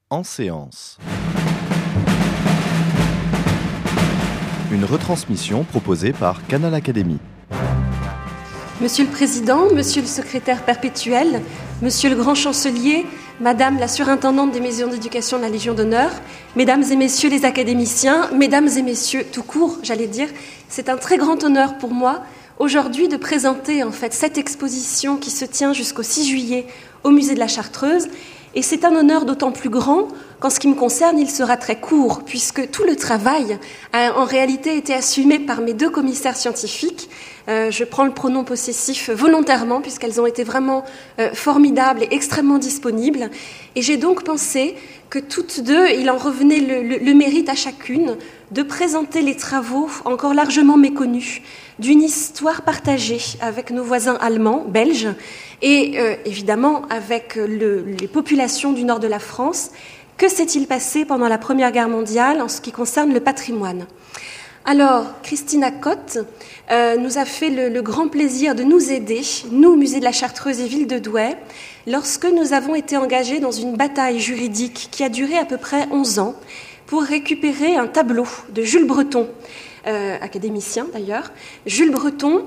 en séance. Une retransmission proposée par Canal Académie. Monsieur le Président, Monsieur le Secrétaire perpétuel, Monsieur le Grand Chancelier, Madame la Surintendante des Maisons d'éducation de la Légion d'honneur, Mesdames et Messieurs les académiciens, Mesdames et Messieurs tout court, j'allais dire, c'est un très grand honneur pour moi aujourd'hui de présenter en fait cette exposition qui se tient jusqu'au 6 juillet au Musée de la Chartreuse. Et c'est un honneur d'autant plus grand qu'en ce qui me concerne, il sera très court, puisque tout le travail a en réalité été assumé par mes deux commissaires scientifiques. Je prends le pronom possessif volontairement, puisqu'elles ont été vraiment formidables et extrêmement disponibles. Et j'ai donc pensé que toutes deux, il en revenait le mérite à chacune de présenter les travaux encore largement méconnus d'une histoire partagée avec nos voisins allemands, belges, et évidemment avec les populations du nord de la France. Que s'est-il passé pendant la Première Guerre mondiale en ce qui concerne le patrimoine ? Alors, Christina Koch nous a fait le grand plaisir de nous aider, nous, Musée de la Chartreuse et Ville de Douai, lorsque nous avons été engagés dans une bataille juridique qui a duré à peu près 11 ans pour récupérer un tableau de Jules Breton, académicien d'ailleurs, Jules Breton,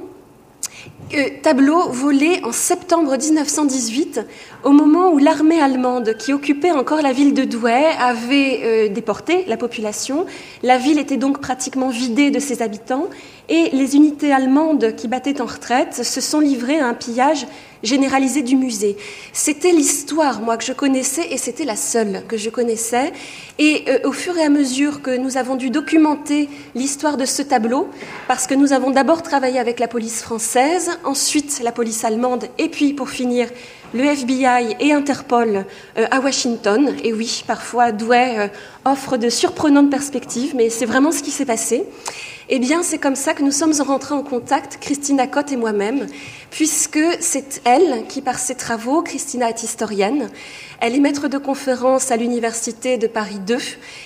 tableau volé en septembre 1918, au moment où l'armée allemande, qui occupait encore la ville de Douai, avait déporté la population. La ville était donc pratiquement vidée de ses habitants, et les unités allemandes qui battaient en retraite se sont livrées à un pillage généralisé du musée. C'était l'histoire, moi, que je connaissais, et c'était la seule que je connaissais. Et au fur et à mesure que nous avons dû documenter l'histoire de ce tableau, parce que nous avons d'abord travaillé avec la police française, ensuite la police allemande, et puis, pour finir, le FBI et Interpol à Washington. Et oui, parfois, Douai offre de surprenantes perspectives, mais c'est vraiment ce qui s'est passé. Eh bien, c'est comme ça que nous sommes rentrés en contact, Christina Koch et moi-même, puisque c'est elle qui, par ses travaux, Christina est historienne, elle est maître de conférences à l'Université de Paris II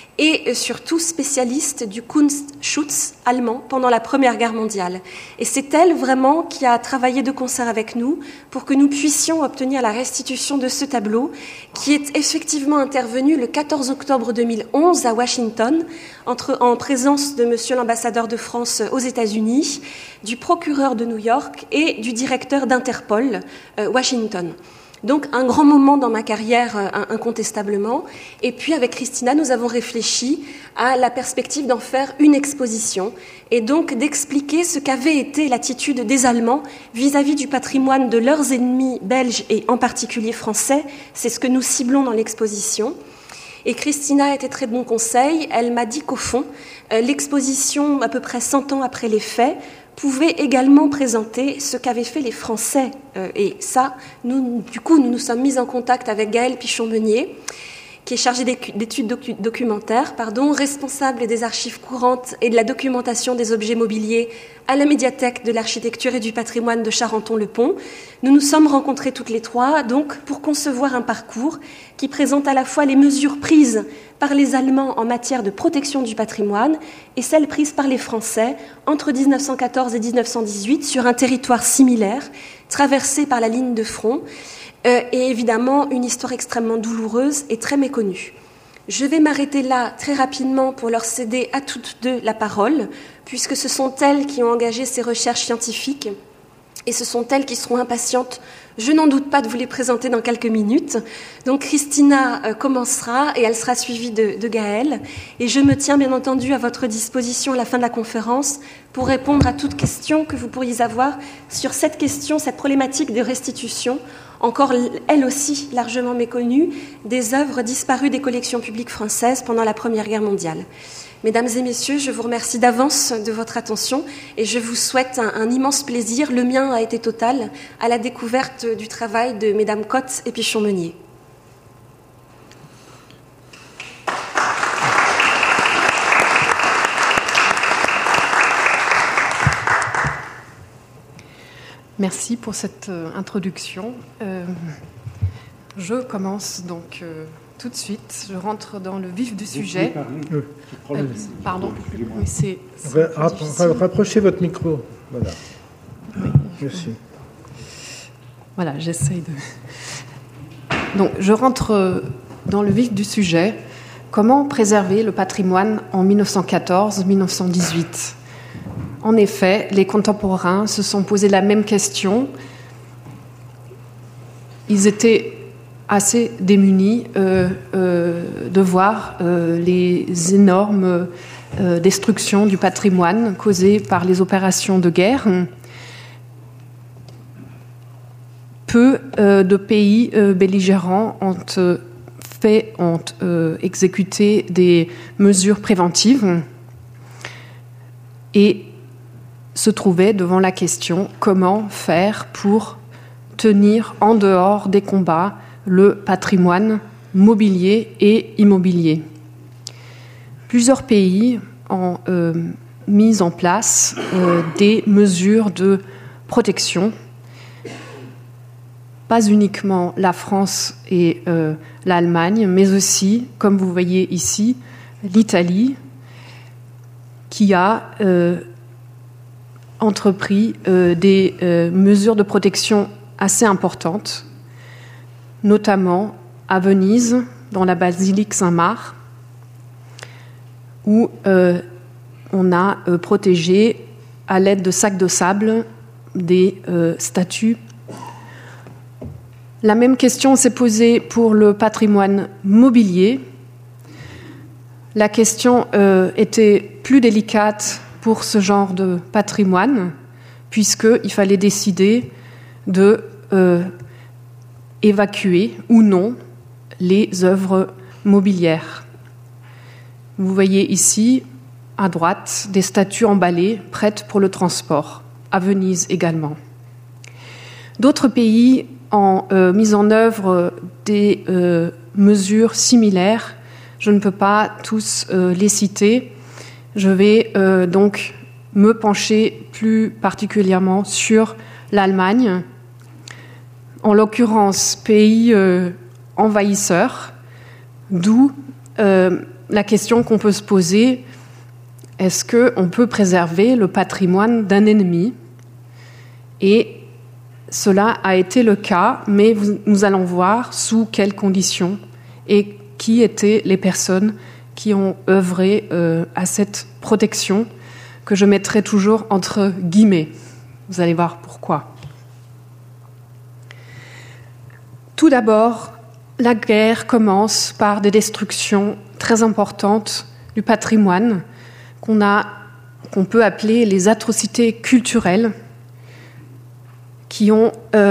et surtout spécialiste du Kunstschutz allemand pendant la Première Guerre mondiale. Et c'est elle vraiment qui a travaillé de concert avec nous pour que nous puissions obtenir la restitution de ce tableau qui est effectivement intervenu le 14 octobre 2011 à Washington en présence de monsieur l'ambassadeur de France aux États-Unis, du procureur de New York et du directeur d'Interpol Washington. Donc un grand moment dans ma carrière, incontestablement. Et puis avec Christina, nous avons réfléchi à la perspective d'en faire une exposition et donc d'expliquer ce qu'avait été l'attitude des Allemands vis-à-vis du patrimoine de leurs ennemis belges et en particulier français. C'est ce que nous ciblons dans l'exposition. Et Christina était très bon conseil. Elle m'a dit qu'au fond, l'exposition, à peu près 100 ans après les faits, pouvait également présenter ce qu'avaient fait les Français. Et ça, nous nous sommes mis en contact avec Gaëlle Pichon-Meunier, qui est chargée d'études documentaires, responsable des archives courantes et de la documentation des objets mobiliers à la médiathèque de l'architecture et du patrimoine de Charenton-le-Pont. Nous nous sommes rencontrés toutes les trois, donc, pour concevoir un parcours qui présente à la fois les mesures prises par les Allemands en matière de protection du patrimoine et celles prises par les Français entre 1914 et 1918 sur un territoire similaire, traversé par la ligne de front, et évidemment une histoire extrêmement douloureuse et très méconnue. Je vais m'arrêter là très rapidement pour leur céder à toutes deux la parole, puisque ce sont elles qui ont engagé ces recherches scientifiques et ce sont elles qui seront impatientes, je n'en doute pas, de vous les présenter dans quelques minutes. Donc Christina commencera et elle sera suivie de Gaëlle. Et je me tiens bien entendu à votre disposition à la fin de la conférence pour répondre à toute question que vous pourriez avoir sur cette question, cette problématique de restitution, encore elle aussi largement méconnue, des œuvres disparues des collections publiques françaises pendant la Première Guerre mondiale. Mesdames et messieurs, je vous remercie d'avance de votre attention et je vous souhaite un immense plaisir, le mien a été total, à la découverte du travail de mesdames Koch et Pichon-Meunier. Merci pour cette introduction. Je commence donc tout de suite. Je rentre dans le vif du sujet. Pardon. Oui, rapprochez votre micro. Voilà. Oui, merci. Voilà, j'essaye de... Donc, je rentre dans le vif du sujet. Comment préserver le patrimoine en 1914-1918 ? En effet, les contemporains se sont posé la même question. Ils étaient assez démunis de voir les énormes destructions du patrimoine causées par les opérations de guerre. Peu de pays belligérants ont exécuté des mesures préventives et se trouvaient devant la question comment faire pour tenir en dehors des combats le patrimoine mobilier et immobilier. Plusieurs pays ont mis en place des mesures de protection. Pas uniquement la France et l'Allemagne, mais aussi, comme vous voyez ici, l'Italie, qui a entrepris des mesures de protection assez importantes, notamment à Venise, dans la basilique Saint-Marc, où on a protégé, à l'aide de sacs de sable, des statues. La même question s'est posée pour le patrimoine mobilier. La question était plus délicate pour ce genre de patrimoine, puisqu'il fallait décider de évacuer ou non les œuvres mobilières. Vous voyez ici, à droite, des statues emballées, prêtes pour le transport, à Venise également. D'autres pays ont mis en œuvre des mesures similaires. Je ne peux pas tous les citer. Je vais donc me pencher plus particulièrement sur l'Allemagne, en l'occurrence pays envahisseur, d'où la question qu'on peut se poser, est-ce qu'on peut préserver le patrimoine d'un ennemi ? Et cela a été le cas, mais nous allons voir sous quelles conditions et qui étaient les personnes qui ont œuvré à cette protection, que je mettrai toujours entre guillemets. Vous allez voir pourquoi. Tout d'abord, la guerre commence par des destructions très importantes du patrimoine qu'on peut appeler les atrocités culturelles, qui ont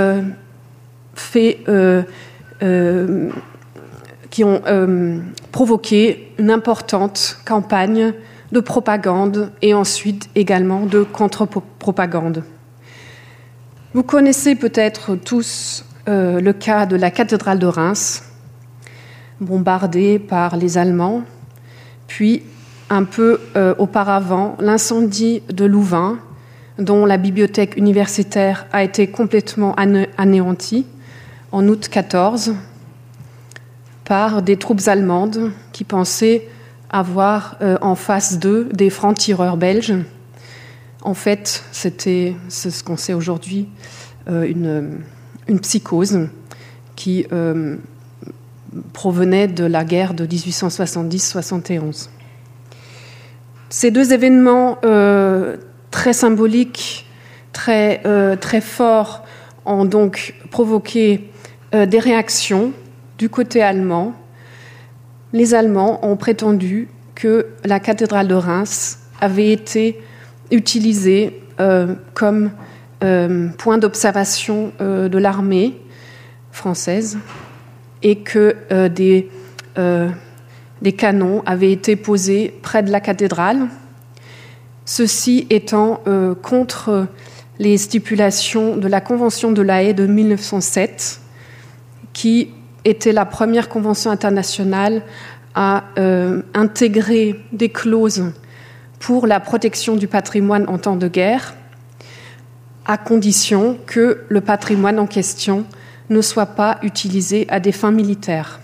provoqué une importante campagne de propagande et ensuite également de contre-propagande. Vous connaissez peut-être tous le cas de la cathédrale de Reims, bombardée par les Allemands, puis un peu auparavant l'incendie de Louvain, dont la bibliothèque universitaire a été complètement anéantie en août 14 par des troupes allemandes qui pensaient avoir en face d'eux des francs-tireurs belges. En fait, c'est ce qu'on sait aujourd'hui, une psychose qui provenait de la guerre de 1870-71. Ces deux événements très symboliques, très forts, ont donc provoqué des réactions du côté allemand. Les Allemands ont prétendu que la cathédrale de Reims avait été utilisée comme point d'observation de l'armée française et que des canons avaient été posés près de la cathédrale, ceci étant contre les stipulations de la Convention de La Haye de 1907, qui était la première convention internationale à intégrer des clauses pour la protection du patrimoine en temps de guerre, à condition que le patrimoine en question ne soit pas utilisé à des fins militaires.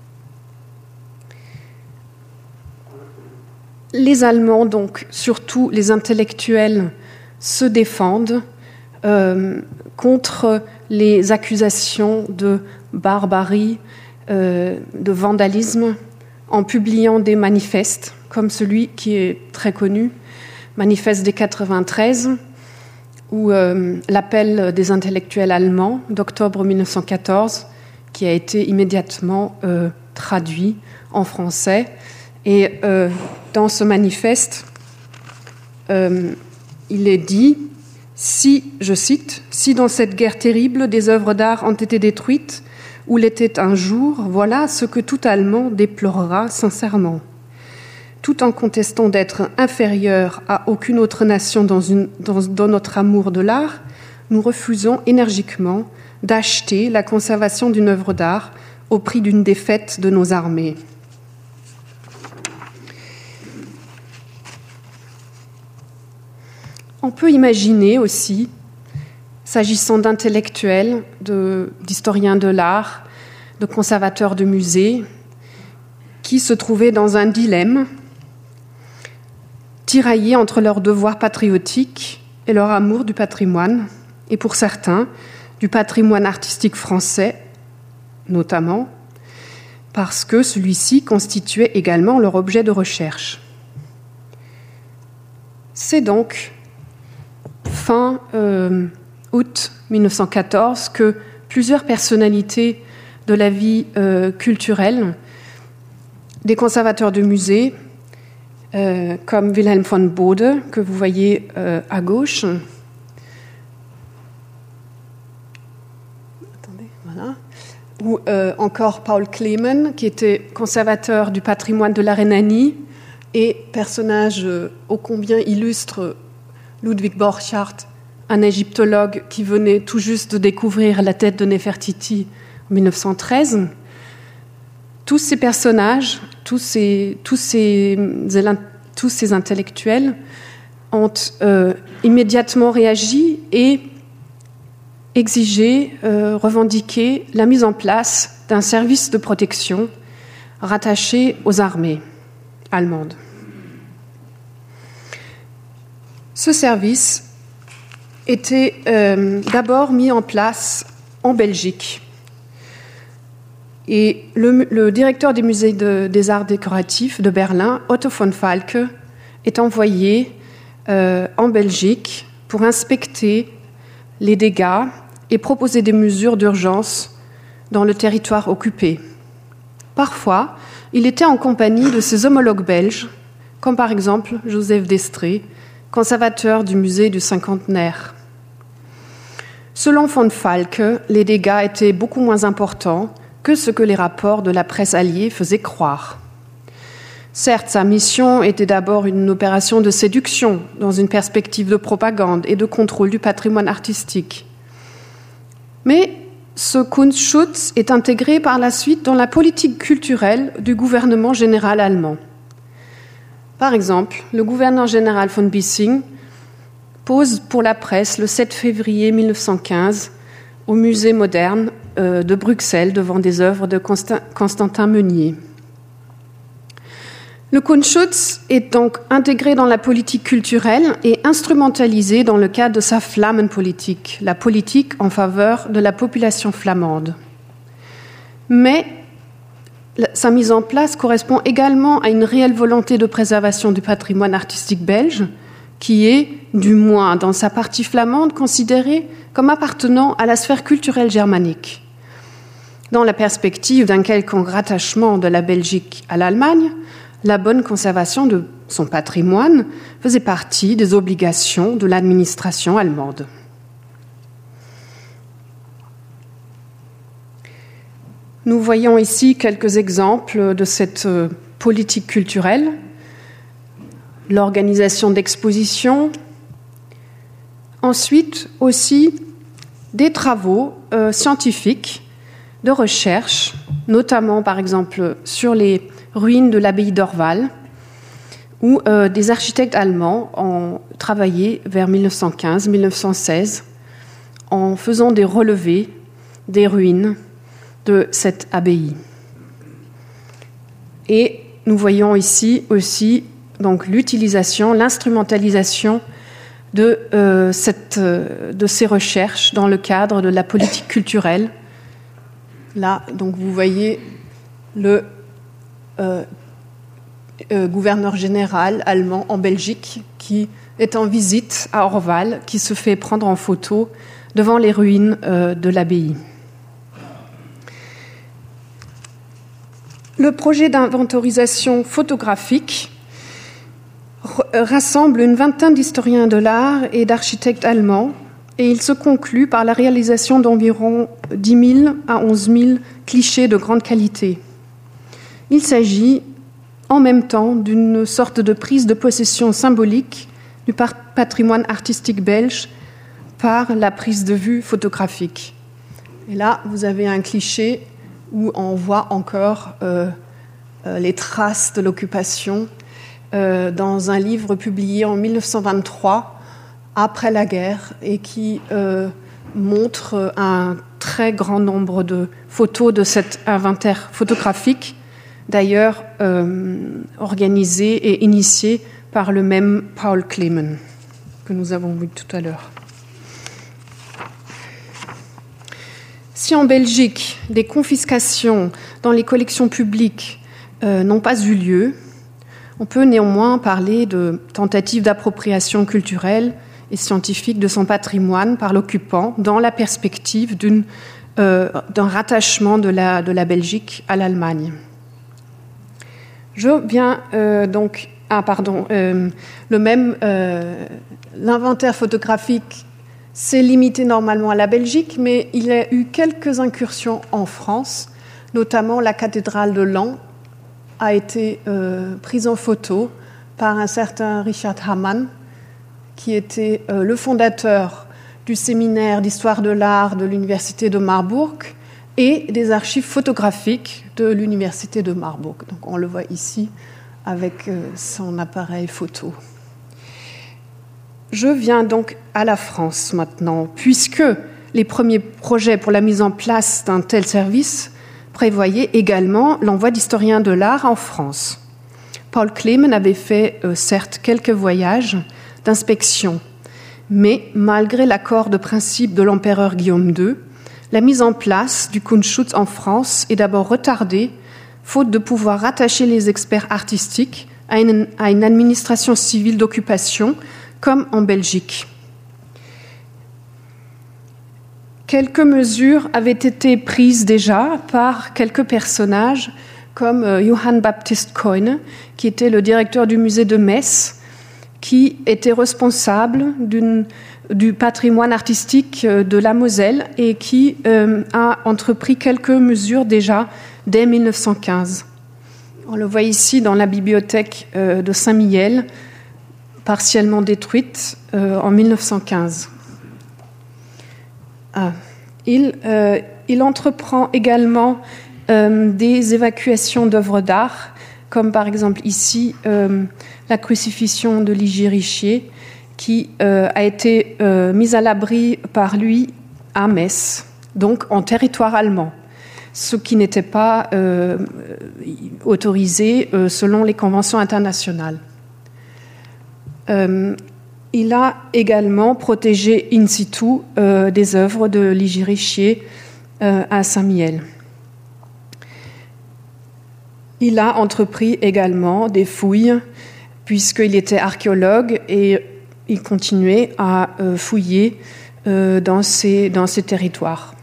Les Allemands, donc, surtout les intellectuels, se défendent contre les accusations de barbarie de vandalisme en publiant des manifestes, comme celui qui est très connu, Manifeste des 93, ou l'appel des intellectuels allemands d'octobre 1914, qui a été immédiatement traduit en français. Et dans ce manifeste, il est dit, je cite, « Si dans cette guerre terrible des œuvres d'art ont été détruites, ou l'étaient un jour, voilà ce que tout Allemand déplorera sincèrement. Tout en contestant d'être inférieur à aucune autre nation dans notre amour de l'art, nous refusons énergiquement d'acheter la conservation d'une œuvre d'art au prix d'une défaite de nos armées. » On peut imaginer aussi, s'agissant d'intellectuels, d'historiens de l'art, de conservateurs de musées, qui se trouvaient dans un dilemme, tiraillés entre leur devoir patriotique et leur amour du patrimoine, et pour certains, du patrimoine artistique français, notamment, parce que celui-ci constituait également leur objet de recherche. C'est donc fin août 1914 que plusieurs personnalités de la vie culturelle, des conservateurs de musées, comme Wilhelm von Bode, que vous voyez à gauche, ou encore Paul Klemen, qui était conservateur du patrimoine de la Rhénanie et personnage ô combien illustre, Ludwig Borchardt, un égyptologue qui venait tout juste de découvrir la tête de Néfertiti en 1913. Tous ces personnages, tous ces intellectuels ont immédiatement réagi et exigé, revendiqué la mise en place d'un service de protection rattaché aux armées allemandes. Ce service était d'abord mis en place en Belgique. Et le directeur des musées des arts décoratifs de Berlin, Otto von Falke, est envoyé en Belgique pour inspecter les dégâts et proposer des mesures d'urgence dans le territoire occupé. Parfois, il était en compagnie de ses homologues belges, comme par exemple Joseph d'Estrée, conservateur du musée du Cinquantenaire. Selon von Falke, les dégâts étaient beaucoup moins importants que ce que les rapports de la presse alliée faisaient croire. Certes, sa mission était d'abord une opération de séduction dans une perspective de propagande et de contrôle du patrimoine artistique. Mais ce Kunstschutz est intégré par la suite dans la politique culturelle du gouvernement général allemand. Par exemple, le gouverneur général von Bissing pose pour la presse le 7 février 1915 au musée moderne de Bruxelles devant des œuvres de Constantin Meunier. Le Kunstschutz est donc intégré dans la politique culturelle et instrumentalisé dans le cadre de sa Flammenpolitik, la politique en faveur de la population flamande. Mais sa mise en place correspond également à une réelle volonté de préservation du patrimoine artistique belge, qui est, du moins dans sa partie flamande, considérée comme appartenant à la sphère culturelle germanique. Dans la perspective d'un quelconque rattachement de la Belgique à l'Allemagne, la bonne conservation de son patrimoine faisait partie des obligations de l'administration allemande. Nous voyons ici quelques exemples de cette politique culturelle, l'organisation d'expositions, ensuite aussi des travaux scientifiques de recherche, notamment par exemple sur les ruines de l'abbaye d'Orval, où des architectes allemands ont travaillé vers 1915-1916 en faisant des relevés des ruines de cette abbaye. Et nous voyons ici aussi donc l'utilisation, l'instrumentalisation de ces recherches dans le cadre de la politique culturelle Là, donc, vous voyez le gouverneur général allemand en Belgique qui est en visite à Orval, qui se fait prendre en photo devant les ruines de l'abbaye. Le projet d'inventorisation photographique rassemble une vingtaine d'historiens de l'art et d'architectes allemands, et il se conclut par la réalisation d'environ 10 000 à 11 000 clichés de grande qualité. Il s'agit en même temps d'une sorte de prise de possession symbolique du patrimoine artistique belge par la prise de vue photographique. Et là, vous avez un cliché où on voit encore les traces de l'occupation dans un livre publié en 1923, après la guerre, et qui montre un très grand nombre de photos de cet inventaire photographique, d'ailleurs organisé et initié par le même Paul Klemen, que nous avons vu tout à l'heure. Si en Belgique, des confiscations dans les collections publiques n'ont pas eu lieu, on peut néanmoins parler de tentatives d'appropriation culturelle et scientifique de son patrimoine par l'occupant dans la perspective d'un rattachement de la Belgique à l'Allemagne. Je viens l'inventaire photographique s'est limité normalement à la Belgique, mais il y a eu quelques incursions en France, notamment la cathédrale de Laon a été prise en photo par un certain Richard Hamann, qui était le fondateur du séminaire d'histoire de l'art de l'université de Marbourg et des archives photographiques de l'université de Marbourg. Donc on le voit ici avec son appareil photo. Je viens donc à la France maintenant, puisque les premiers projets pour la mise en place d'un tel service prévoyaient également l'envoi d'historiens de l'art en France. Paul Klemen avait fait certes quelques voyages d'inspection, mais malgré l'accord de principe de l'empereur Guillaume II, la mise en place du Kunstschutz en France est d'abord retardée, faute de pouvoir rattacher les experts artistiques à une administration civile d'occupation, comme en Belgique. Quelques mesures avaient été prises déjà par quelques personnages, comme Johann Baptist Koine, qui était le directeur du musée de Metz, qui était responsable du patrimoine artistique de la Moselle et qui a entrepris quelques mesures déjà dès 1915. On le voit ici dans la bibliothèque de Saint-Mihiel, partiellement détruite en 1915. Il entreprend également des évacuations d'œuvres d'art, comme par exemple ici la crucifixion de Ligier Richier, qui a été mise à l'abri par lui à Metz, donc en territoire allemand, ce qui n'était pas autorisé selon les conventions internationales. Il a également protégé in situ des œuvres de Ligier Richier à Saint-Mihiel. Il a entrepris également des fouilles, puisqu'il était archéologue et il continuait à fouiller dans ces territoires.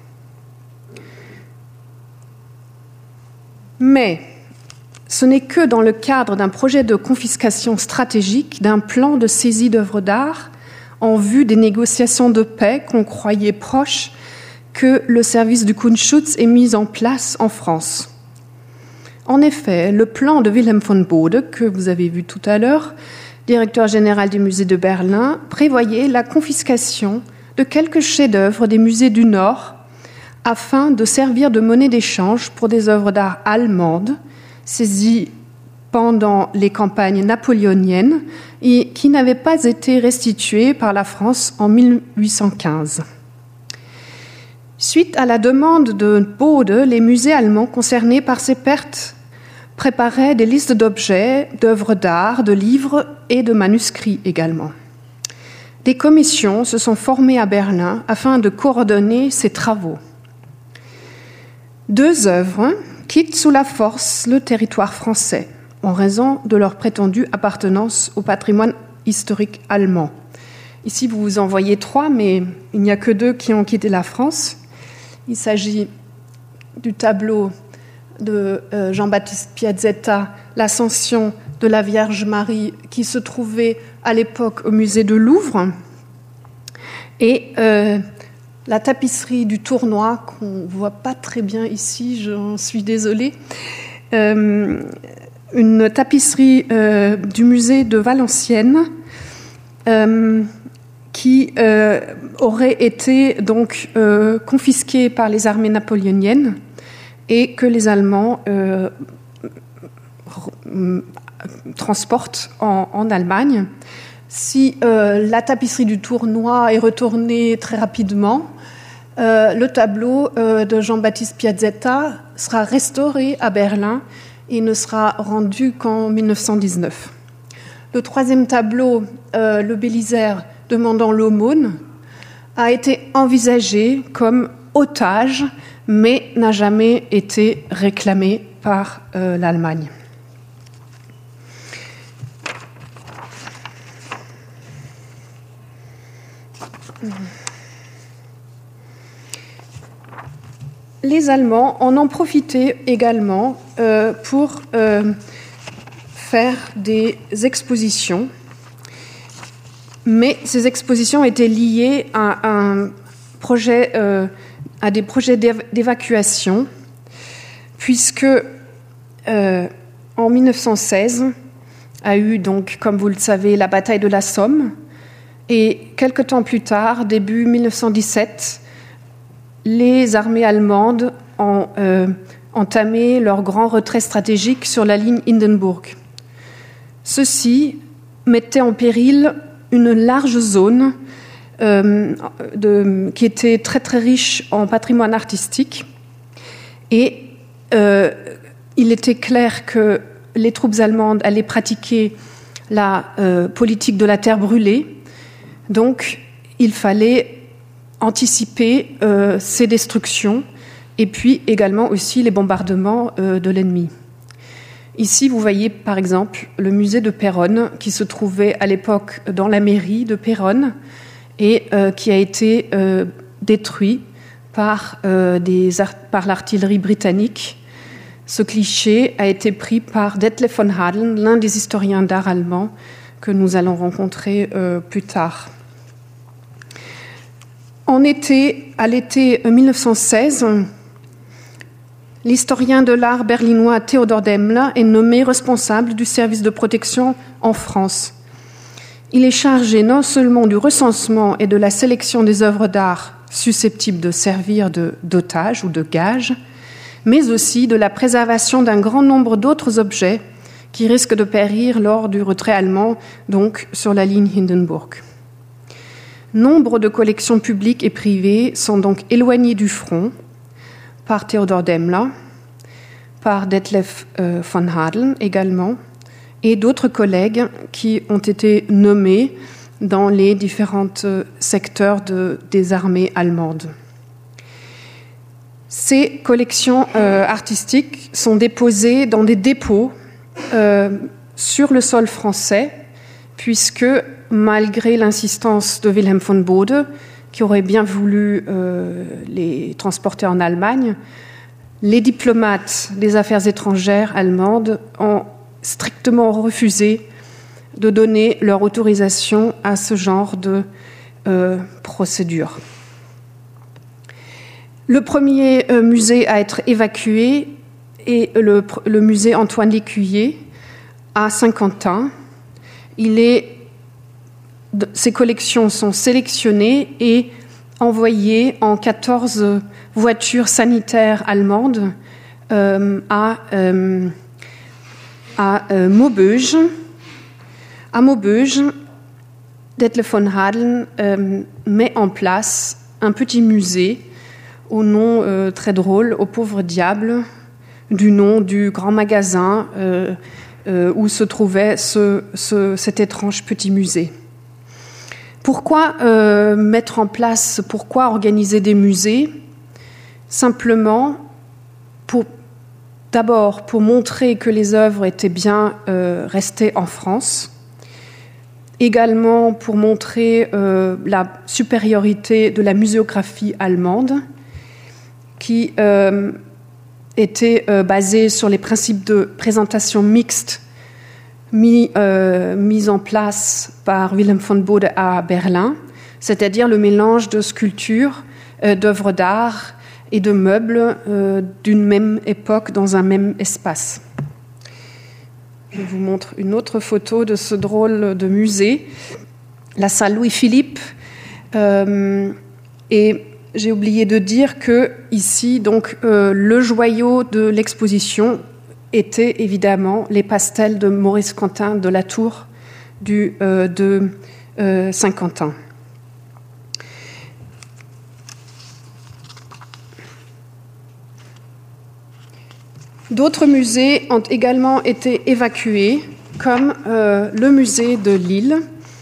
Mais ce n'est que dans le cadre d'un projet de confiscation stratégique, d'un plan de saisie d'œuvres d'art, en vue des négociations de paix qu'on croyait proches, que le service du Kunstschutz est mis en place en France. En effet, le plan de Wilhelm von Bode, que vous avez vu tout à l'heure, directeur général du musée de Berlin, prévoyait la confiscation de quelques chefs-d'œuvre des musées du Nord afin de servir de monnaie d'échange pour des œuvres d'art allemandes saisies pendant les campagnes napoléoniennes et qui n'avaient pas été restituées par la France en 1815. Suite à la demande de Bode, les musées allemands concernés par ces pertes préparaient des listes d'objets, d'œuvres d'art, de livres et de manuscrits également. Des commissions se sont formées à Berlin afin de coordonner ces travaux. 2 œuvres quittent sous la force le territoire français en raison de leur prétendue appartenance au patrimoine historique allemand. Ici, vous en voyez 3, mais il n'y a que 2 qui ont quitté la France. Il s'agit du tableau de Jean-Baptiste Piazzetta, l'Ascension de la Vierge Marie, qui se trouvait à l'époque au musée de Louvre, et la tapisserie du Tournois, qu'on ne voit pas très bien ici, j'en suis désolée, une tapisserie du musée de Valenciennes, qui aurait été donc confisquée par les armées napoléoniennes et que les Allemands transportent en Allemagne. Si la tapisserie du Tournois est retournée très rapidement, le tableau de Jean-Baptiste Piazzetta sera restauré à Berlin et ne sera rendu qu'en 1919. Le 3e tableau, le Bélisaire demandant l'aumône, a été envisagé comme otage, mais n'a jamais été réclamé par l'Allemagne. Les Allemands en ont profité également pour faire des expositions, mais ces expositions étaient liées à des projets d'évacuation, puisque en 1916 a eu donc, comme vous le savez, la bataille de la Somme, et quelque temps plus tard, début 1917, les armées allemandes ont entamé leur grand retrait stratégique sur la ligne Hindenburg. Ceci mettait en péril une large zone qui était très très riche en patrimoine artistique, et il était clair que les troupes allemandes allaient pratiquer la politique de la terre brûlée, donc il fallait anticiper ces destructions et puis également aussi les bombardements de l'ennemi. Ici, vous voyez par exemple le musée de Péronne qui se trouvait à l'époque dans la mairie de Péronne et qui a été détruit par l'artillerie britannique. Ce cliché a été pris par Detlev von Hadeln, l'un des historiens d'art allemands que nous allons rencontrer plus tard. À l'été 1916, l'historien de l'art berlinois Theodor Demmler est nommé responsable du service de protection en France. Il est chargé non seulement du recensement et de la sélection des œuvres d'art susceptibles de servir d'otage ou de gage, mais aussi de la préservation d'un grand nombre d'autres objets qui risquent de périr lors du retrait allemand, donc sur la ligne Hindenburg. Nombre de collections publiques et privées sont donc éloignées du front par Theodor Demmler, par Detlev von Hadeln également, et d'autres collègues qui ont été nommés dans les différents secteurs des armées allemandes. Ces collections artistiques sont déposées dans des dépôts sur le sol français, puisque malgré l'insistance de Wilhelm von Bode, qui aurait bien voulu les transporter en Allemagne, les diplomates des affaires étrangères allemandes ont strictement refusé de donner leur autorisation à ce genre de procédure. Le premier musée à être évacué est le musée Antoine Lécuyer à Saint-Quentin. Ces collections sont sélectionnées et envoyées en 14 voitures sanitaires allemandes à Maubeuge. À Maubeuge, Detlev von Hadeln met en place un petit musée au nom très drôle, au pauvre diable, du nom du grand magasin où se trouvait cet étrange petit musée. Pourquoi pourquoi organiser des musées ? Simplement d'abord pour montrer que les œuvres étaient bien restées en France, également pour montrer la supériorité de la muséographie allemande, qui était basée sur les principes de présentation mixte mis en place par Willem von Bode à Berlin, c'est-à-dire le mélange de sculptures, d'œuvres d'art et de meubles d'une même époque dans un même espace. Je vous montre une autre photo de ce drôle de musée, la salle Louis-Philippe. Et j'ai oublié de dire que ici, donc, le joyau de l'exposition était évidemment les pastels de Maurice Quentin de la Tour de Saint-Quentin. D'autres musées ont également été évacués, comme le musée de Lille,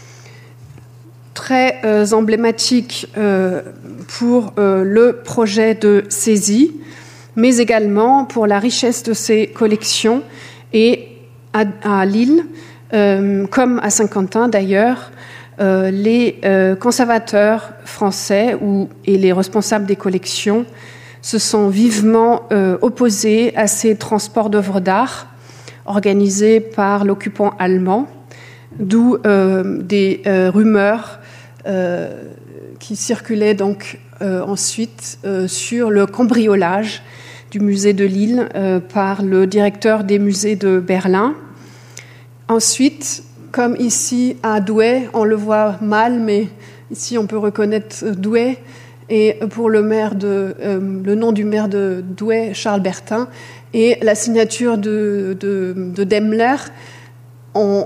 très emblématique pour le projet de saisie, mais également pour la richesse de ses collections. Et à Lille, comme à Saint-Quentin d'ailleurs, les conservateurs français et les responsables des collections se sont vivement opposés à ces transports d'œuvres d'art organisés par l'occupant allemand, d'où des rumeurs qui circulaient donc ensuite sur le cambriolage du musée de Lille par le directeur des musées de Berlin. Ensuite, comme ici à Douai, on le voit mal, mais ici on peut reconnaître Douai, et pour le nom du maire de Douai, Charles Bertin, et la signature de Daimler, on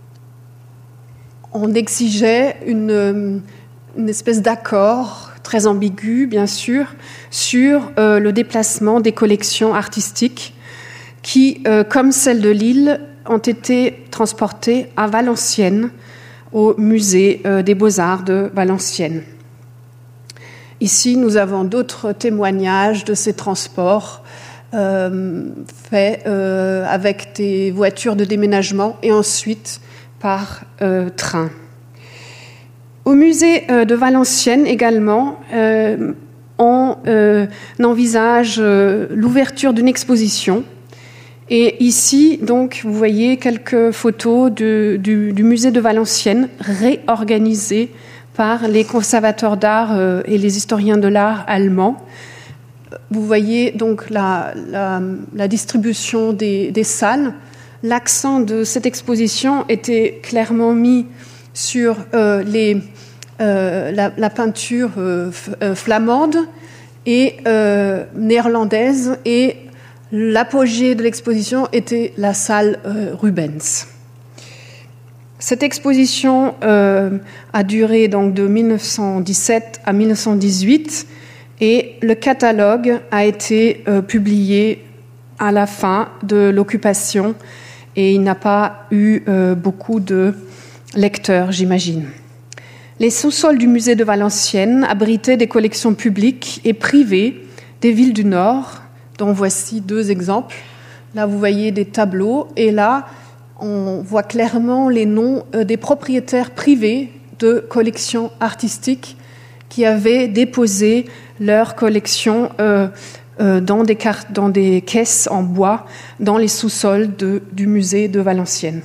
exigeait une espèce d'accord très ambigu, bien sûr, sur le déplacement des collections artistiques qui, comme celle de Lille, ont été transportées à Valenciennes, au musée des Beaux-Arts de Valenciennes. Ici, nous avons d'autres témoignages de ces transports faits avec des voitures de déménagement et ensuite par train. Au musée de Valenciennes également, on envisage l'ouverture d'une exposition. Et ici, donc, vous voyez quelques photos du musée de Valenciennes réorganisées par les conservateurs d'art et les historiens de l'art allemands. Vous voyez donc la distribution des salles. L'accent de cette exposition était clairement mis sur la peinture flamande et néerlandaise, et l'apogée de l'exposition était la salle Rubens. Cette exposition a duré donc de 1917 à 1918 et le catalogue a été publié à la fin de l'occupation et il n'a pas eu beaucoup de lecteurs, j'imagine. Les sous-sols du musée de Valenciennes abritaient des collections publiques et privées des villes du Nord, dont voici deux exemples. Là, vous voyez des tableaux et là, on voit clairement les noms des propriétaires privés de collections artistiques qui avaient déposé leurs collections dans des caisses en bois dans les sous-sols du musée de Valenciennes.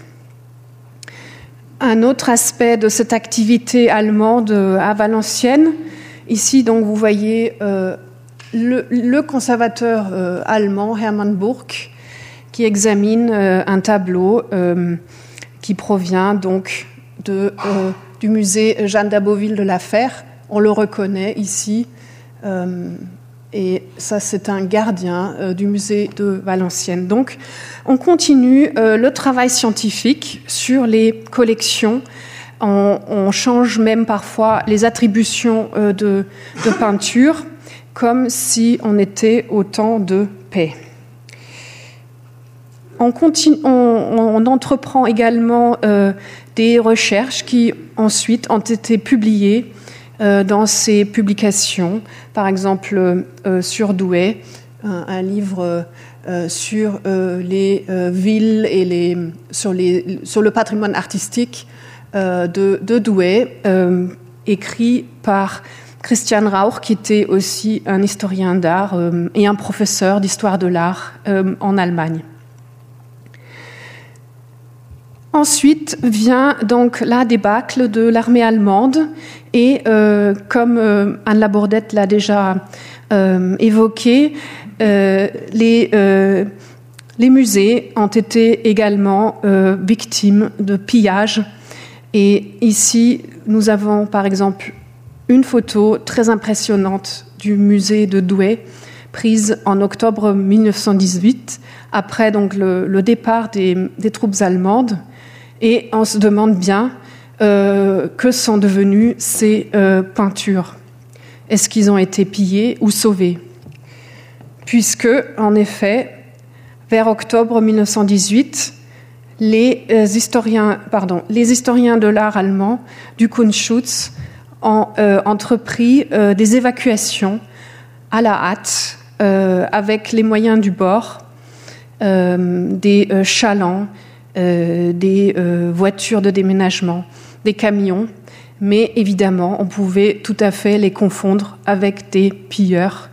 Un autre aspect de cette activité allemande à Valenciennes, ici donc vous voyez le conservateur allemand Hermann Burck qui examine un tableau qui provient donc du musée Jeanne d'Aboville de la Fère. On le reconnaît ici, et ça c'est un gardien du musée de Valenciennes. Donc on continue le travail scientifique sur les collections. On change même parfois les attributions de peinture, comme si on était au temps de paix. On entreprend également des recherches qui ensuite ont été publiées dans ces publications, par exemple sur Douai, un livre sur les villes et sur le patrimoine artistique de Douai, écrit par Christian Rauch, qui était aussi un historien d'art et un professeur d'histoire de l'art en Allemagne. Ensuite vient donc la débâcle de l'armée allemande et comme Anne Labordette l'a déjà évoqué, les musées ont été également victimes de pillages. Et ici, nous avons par exemple une photo très impressionnante du musée de Douai, prise en octobre 1918, après donc le départ des troupes allemandes. Et on se demande bien que sont devenues ces peintures. Est-ce qu'ils ont été pillés ou sauvés ? Puisque, en effet, vers octobre 1918, les historiens de l'art allemand du Kunstschutz ont entrepris des évacuations à la hâte avec les moyens du bord, des chalands, des voitures de déménagement, des camions, mais évidemment, on pouvait tout à fait les confondre avec des pilleurs.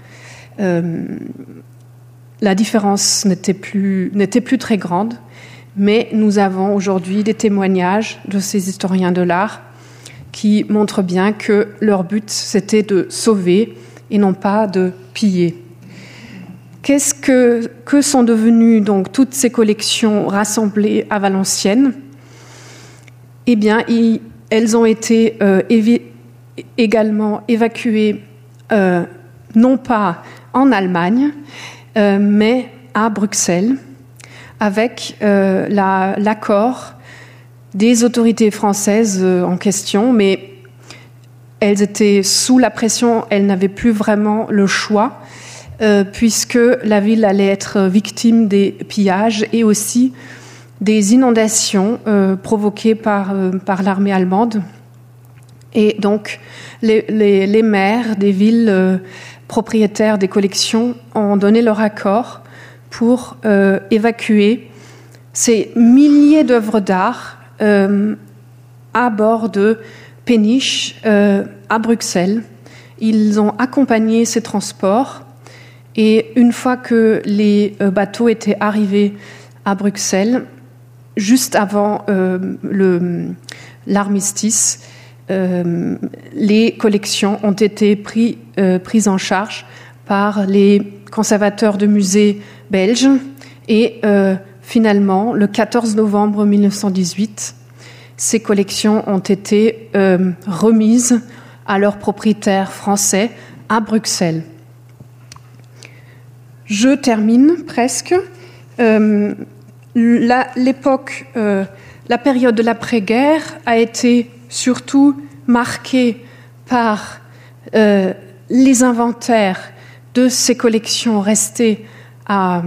La différence n'était plus très grande, mais nous avons aujourd'hui des témoignages de ces historiens de l'art qui montrent bien que leur but, c'était de sauver et non pas de piller. Qu'est-ce que sont devenues donc toutes ces collections rassemblées à Valenciennes ? Eh bien, elles ont été également évacuées non pas en Allemagne, mais à Bruxelles, avec l'accord des autorités françaises en question, mais elles étaient sous la pression, elles n'avaient plus vraiment le choix, puisque la ville allait être victime des pillages et aussi des inondations provoquées par l'armée allemande. Et donc, les maires des villes propriétaires des collections ont donné leur accord pour évacuer ces milliers d'œuvres d'art à bord de péniches à Bruxelles. Ils ont accompagné ces transports et une fois que les bateaux étaient arrivés à Bruxelles, juste avant l'armistice, les collections ont été prises en charge par les conservateurs de musées belges et finalement, le 14 novembre 1918, ces collections ont été remises à leurs propriétaires français à Bruxelles. Je termine presque. La période de l'après-guerre a été surtout marquée par les inventaires de ces collections restées à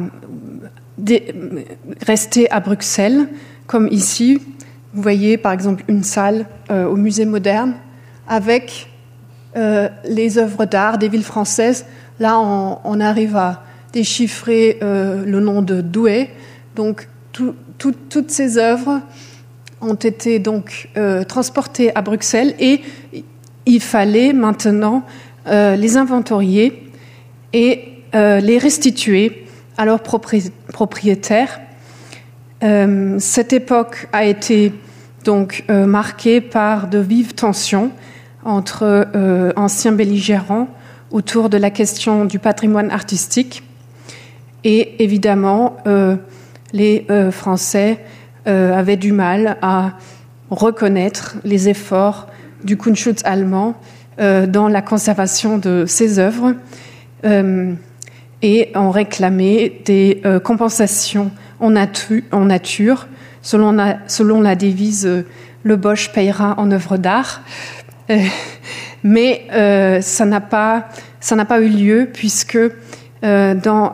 Bruxelles, comme ici. Vous voyez par exemple une salle au musée moderne avec les œuvres d'art des villes françaises. Là, on arrive à déchiffrer le nom de Douai. Donc, toutes ces œuvres ont été donc transportées à Bruxelles et il fallait maintenant les inventorier et les restituer à leurs propriétaires. Cette époque a été donc marquée par de vives tensions entre anciens belligérants autour de la question du patrimoine artistique. Et évidemment, les Français avaient du mal à reconnaître les efforts du Kunstschutz allemand dans la conservation de ces œuvres et ont réclamé des compensations en nature, selon la devise « Le Bosch payera en œuvres d'art ». Mais ça n'a pas eu lieu puisque pendant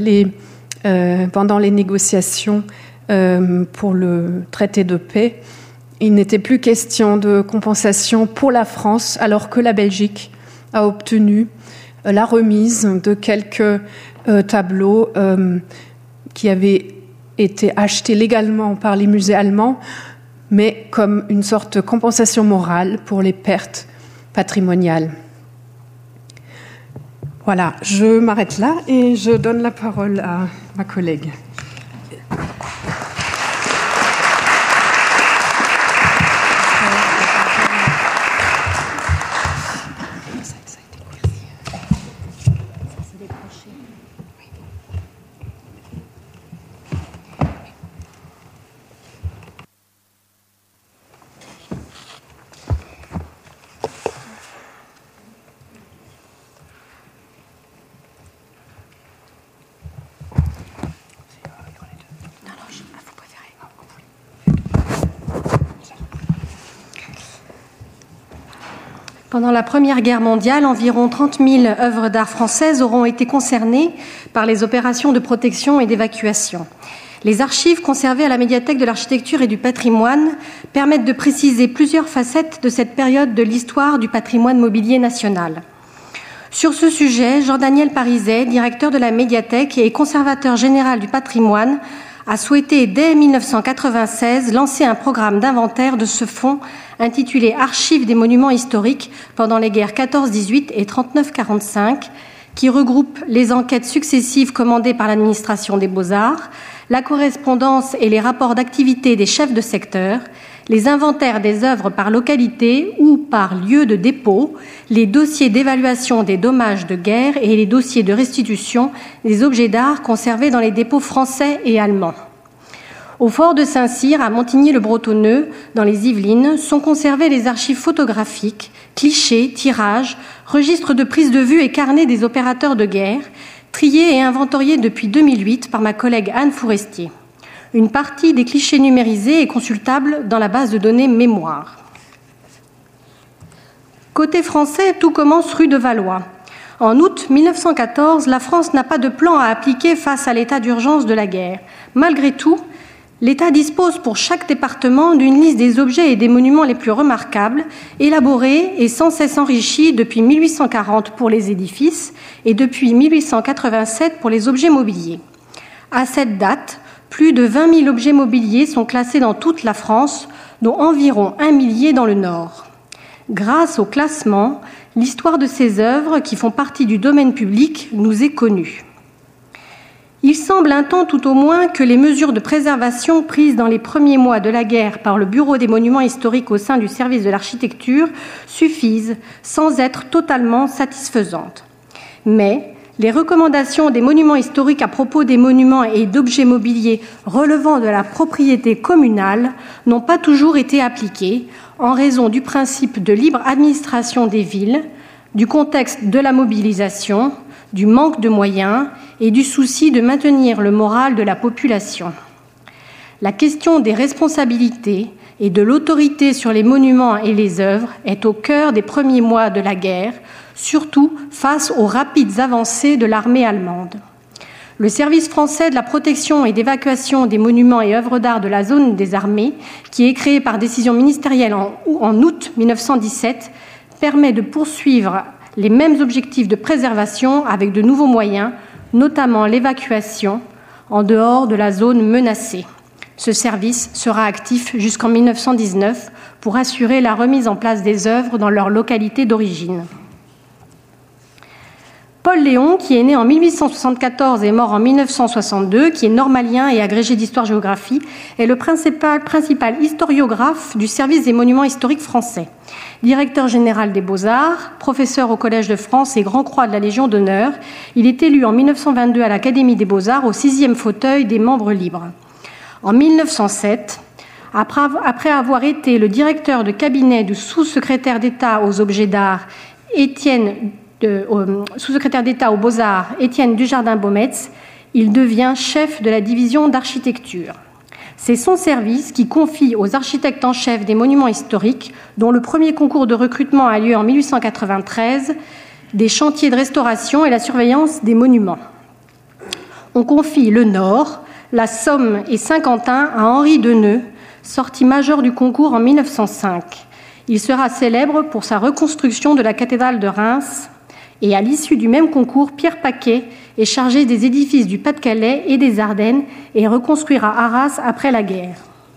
les négociations pour le traité de paix, il n'était plus question de compensation pour la France, alors que la Belgique a obtenu la remise de quelques tableaux qui avaient été achetés légalement par les musées allemands, mais comme une sorte de compensation morale pour les pertes patrimoniales. Voilà, je m'arrête là et je donne la parole à ma collègue. Pendant la Première Guerre mondiale, environ 30 000 œuvres d'art françaises auront été concernées par les opérations de protection et d'évacuation. Les archives conservées à la médiathèque de l'architecture et du patrimoine permettent de préciser plusieurs facettes de cette période de l'histoire du patrimoine mobilier national. Sur ce sujet, Jean-Daniel Pariset, directeur de la médiathèque et conservateur général du patrimoine, a souhaité dès 1996 lancer un programme d'inventaire de ce fonds intitulé « Archives des monuments historiques pendant les guerres 14-18 et 39-45 » qui regroupe les enquêtes successives commandées par l'administration des Beaux-Arts, la correspondance et les rapports d'activité des chefs de secteur, les inventaires des œuvres par localité ou par lieu de dépôt, les dossiers d'évaluation des dommages de guerre et les dossiers de restitution des objets d'art conservés dans les dépôts français et allemands. Au fort de Saint-Cyr, à Montigny-le-Bretonneux, dans les Yvelines, sont conservées les archives photographiques, clichés, tirages, registres de prise de vue et carnets des opérateurs de guerre, triés et inventoriés depuis 2008 par ma collègue Anne Fourestier. Une partie des clichés numérisés est consultable dans la base de données Mémoire. Côté français, tout commence rue de Valois. En août 1914, la France n'a pas de plan à appliquer face à l'état d'urgence de la guerre. Malgré tout, l'État dispose pour chaque département d'une liste des objets et des monuments les plus remarquables, élaborée et sans cesse enrichie depuis 1840 pour les édifices et depuis 1887 pour les objets mobiliers. À cette date, plus de 20 000 objets mobiliers sont classés dans toute la France, dont environ 1 millier dans le Nord. Grâce au classement, l'histoire de ces œuvres, qui font partie du domaine public, nous est connue. Il semble un temps tout au moins que les mesures de préservation prises dans les premiers mois de la guerre par le Bureau des monuments historiques au sein du service de l'architecture suffisent sans être totalement satisfaisantes. Mais les recommandations des monuments historiques à propos des monuments et d'objets mobiliers relevant de la propriété communale n'ont pas toujours été appliquées en raison du principe de libre administration des villes, du contexte de la mobilisation, du manque de moyens et du souci de maintenir le moral de la population. La question des responsabilités et de l'autorité sur les monuments et les œuvres est au cœur des premiers mois de la guerre, surtout face aux rapides avancées de l'armée allemande. Le service français de la protection et d'évacuation des monuments et œuvres d'art de la zone des armées, qui est créé par décision ministérielle en août 1917, permet de poursuivre les mêmes objectifs de préservation avec de nouveaux moyens, notamment l'évacuation en dehors de la zone menacée. Ce service sera actif jusqu'en 1919 pour assurer la remise en place des œuvres dans leur localité d'origine. Paul Léon, qui est né en 1874 et mort en 1962, qui est normalien et agrégé d'histoire-géographie, est le principal historiographe du service des monuments historiques français. Directeur général des Beaux-Arts, professeur au Collège de France et Grand Croix de la Légion d'honneur, il est élu en 1922 à l'Académie des Beaux-Arts au 6e fauteuil des membres libres. En 1907, après avoir été le directeur de cabinet du sous-secrétaire d'État aux objets d'art, sous-secrétaire d'État aux Beaux-Arts, Étienne Dujardin-Baumetz, il devient chef de la division d'architecture. C'est son service qui confie aux architectes en chef des monuments historiques, dont le premier concours de recrutement a lieu en 1893, des chantiers de restauration et la surveillance des monuments. On confie le Nord, la Somme et Saint-Quentin à Henri Deneux, sorti major du concours en 1905. Il sera célèbre pour sa reconstruction de la cathédrale de Reims et à l'issue du même concours, Pierre Paquet est chargé des édifices du Pas-de-Calais et des Ardennes et est reconstruit à Arras après la guerre.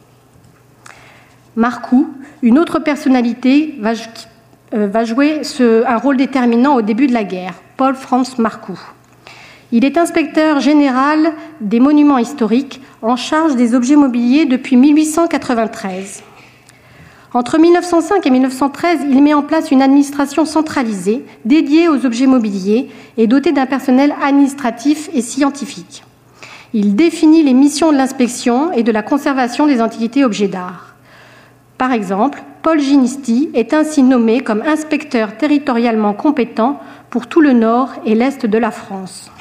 Marcoux, une autre personnalité, va jouer un rôle déterminant au début de la guerre, Paul-Franz Marcoux. Il est inspecteur général des monuments historiques en charge des objets mobiliers depuis 1893. Entre 1905 et 1913, il met en place une administration centralisée dédiée aux objets mobiliers et dotée d'un personnel administratif et scientifique. Il définit les missions de l'inspection et de la conservation des antiquités et objets d'art. Par exemple, Paul Ginisty est ainsi nommé comme inspecteur territorialement compétent pour tout le nord et l'est de la France.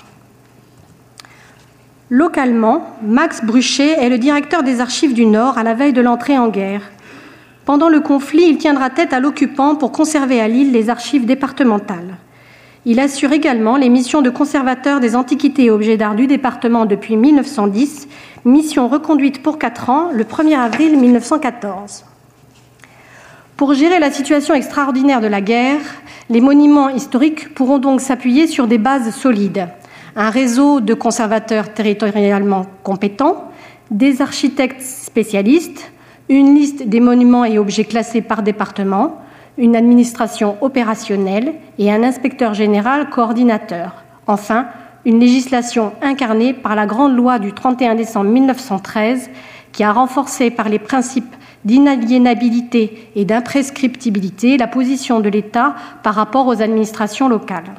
Localement, Max Bruchet est le directeur des archives du Nord à la veille de l'entrée en guerre. Pendant le conflit, il tiendra tête à l'occupant pour conserver à Lille les archives départementales. Il assure également les missions de conservateur des antiquités et objets d'art du département depuis 1910, mission reconduite pour 4 ans, le 1er avril 1914. Pour gérer la situation extraordinaire de la guerre, les monuments historiques pourront donc s'appuyer sur des bases solides. Un réseau de conservateurs territorialement compétents, des architectes spécialistes, une liste des monuments et objets classés par département, une administration opérationnelle et un inspecteur général coordinateur. Enfin, une législation incarnée par la Grande Loi du 31 décembre 1913 qui a renforcé par les principes d'inaliénabilité et d'imprescriptibilité la position de l'État par rapport aux administrations locales.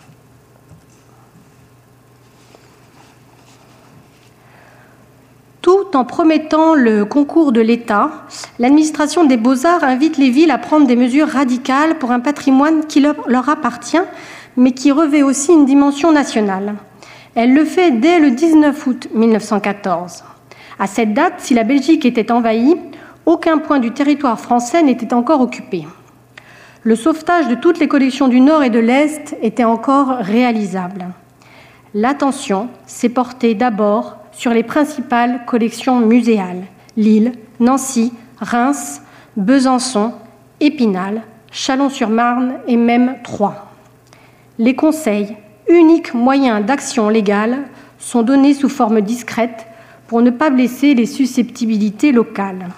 Tout en promettant le concours de l'État, l'administration des Beaux-Arts invite les villes à prendre des mesures radicales pour un patrimoine qui leur appartient, mais qui revêt aussi une dimension nationale. Elle le fait dès le 19 août 1914. À cette date, si la Belgique était envahie, aucun point du territoire français n'était encore occupé. Le sauvetage de toutes les collections du Nord et de l'Est était encore réalisable. L'attention s'est portée d'abord sur les principales collections muséales, Lille, Nancy, Reims, Besançon, Épinal, Chalon-sur-Marne et même Troyes. Les conseils, unique moyen d'action légale, sont donnés sous forme discrète pour ne pas blesser les susceptibilités locales.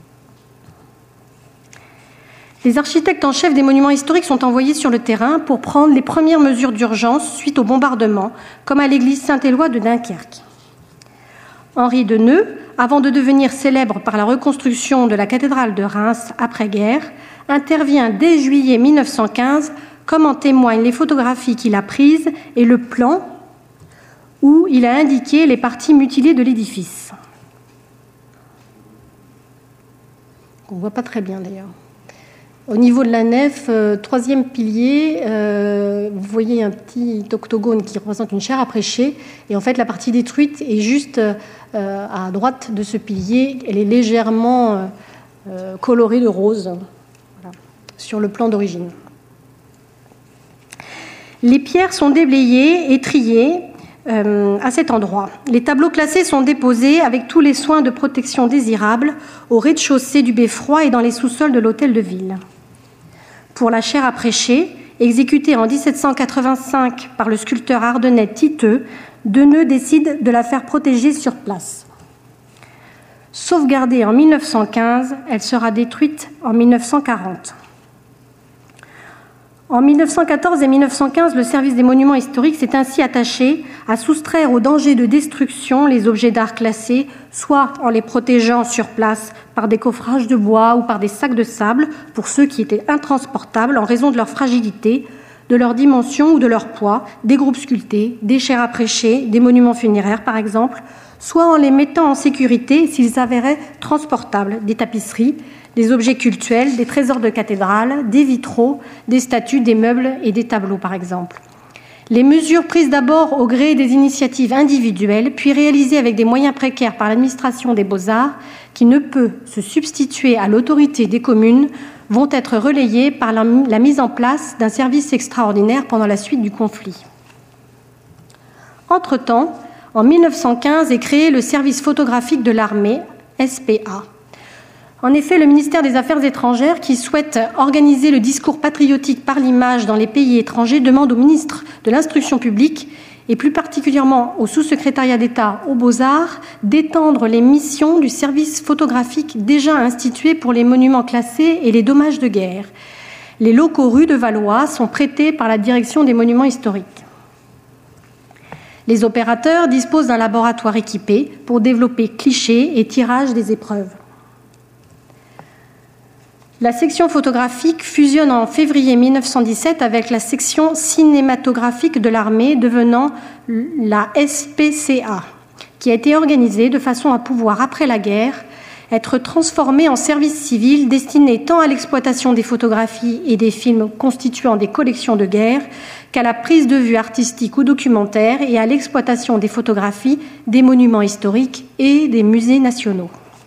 Les architectes en chef des monuments historiques sont envoyés sur le terrain pour prendre les premières mesures d'urgence suite au bombardement, comme à l'église Saint-Éloi de Dunkerque. Henri Deneux, avant de devenir célèbre par la reconstruction de la cathédrale de Reims après-guerre, intervient dès juillet 1915, comme en témoignent les photographies qu'il a prises et le plan où il a indiqué les parties mutilées de l'édifice. On ne voit pas très bien d'ailleurs. Au niveau de la nef, troisième pilier, vous voyez un petit octogone qui représente une chaire à prêcher. Et en fait, la partie détruite est juste à droite de ce pilier. Elle est légèrement colorée de rose, voilà, sur le plan d'origine. Les pierres sont déblayées et triées à cet endroit. Les tableaux classés sont déposés avec tous les soins de protection désirables au rez-de-chaussée du beffroi et dans les sous-sols de l'hôtel de ville. Pour la chaire à prêcher, exécutée en 1785 par le sculpteur ardennais Titeux, Deneux décide de la faire protéger sur place. Sauvegardée en 1915, elle sera détruite en 1940. En 1914 et 1915, le service des monuments historiques s'est ainsi attaché à soustraire au danger de destruction les objets d'art classés, soit en les protégeant sur place par des coffrages de bois ou par des sacs de sable pour ceux qui étaient intransportables en raison de leur fragilité, de leur dimension ou de leur poids, des groupes sculptés, des chairs à prêcher, des monuments funéraires par exemple, soit en les mettant en sécurité s'ils s'avéraient transportables, des tapisseries, des objets cultuels, des trésors de cathédrales, des vitraux, des statues, des meubles et des tableaux, par exemple. Les mesures prises d'abord au gré des initiatives individuelles, puis réalisées avec des moyens précaires par l'administration des Beaux-Arts, qui ne peut se substituer à l'autorité des communes, vont être relayées par la mise en place d'un service extraordinaire pendant la suite du conflit. Entre-temps, en 1915 est créé le service photographique de l'armée, SPA. En effet, le ministère des Affaires étrangères, qui souhaite organiser le discours patriotique par l'image dans les pays étrangers, demande au ministre de l'Instruction publique et plus particulièrement au sous-secrétariat d'État aux Beaux-Arts, d'étendre les missions du service photographique déjà institué pour les monuments classés et les dommages de guerre. Les locaux rue de Valois sont prêtés par la direction des monuments historiques. Les opérateurs disposent d'un laboratoire équipé pour développer clichés et tirages des épreuves. La section photographique fusionne en février 1917 avec la section cinématographique de l'armée, devenant la SPCA, qui a été organisée de façon à pouvoir, après la guerre, être transformée en service civil destiné tant à l'exploitation des photographies et des films constituant des collections de guerre qu'à la prise de vue artistique ou documentaire et à l'exploitation des photographies des monuments historiques et des musées nationaux.